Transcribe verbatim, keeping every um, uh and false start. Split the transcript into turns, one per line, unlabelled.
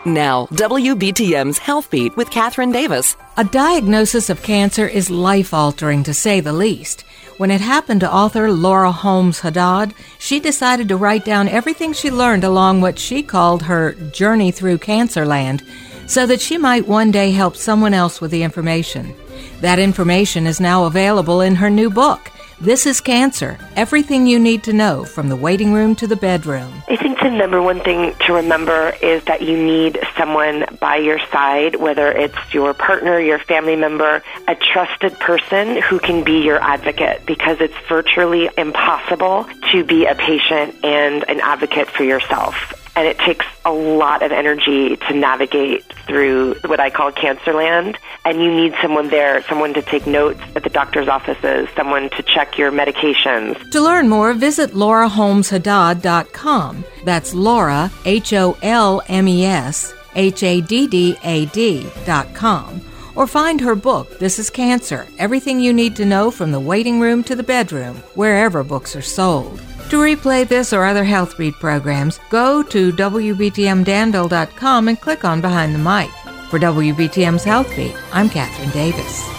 Now, W B T M's Health Beat with Catherine Davis.
A diagnosis of cancer is life-altering, to say the least. When it happened to author Laura Holmes Haddad, she decided to write down everything she learned along what she called her journey through Cancerland, so that she might one day help someone else with the information. That information is now available in her new book, This is Cancer, Everything You Need to Know from the Waiting Room to the Bedroom.
I think the number one thing to remember is that you need someone by your side, whether it's your partner, your family member, a trusted person who can be your advocate, because it's virtually impossible to be a patient and an advocate for yourself. And it takes a lot of energy to navigate through what I call Cancerland. And you need someone there, someone to take notes at the doctor's offices, someone to check your medications.
To learn more, visit laura holmes haddad dot com. That's Laura, H O L M E S, H A D D A D dot com. Or find her book, This is Cancer, Everything You Need to Know from the Waiting Room to the Bedroom, wherever books are sold. To replay this or other Health Beat programs, go to W B T M Danville dot com and click on Behind the Mic. For W B T M's Health Beat, I'm Catherine Davis.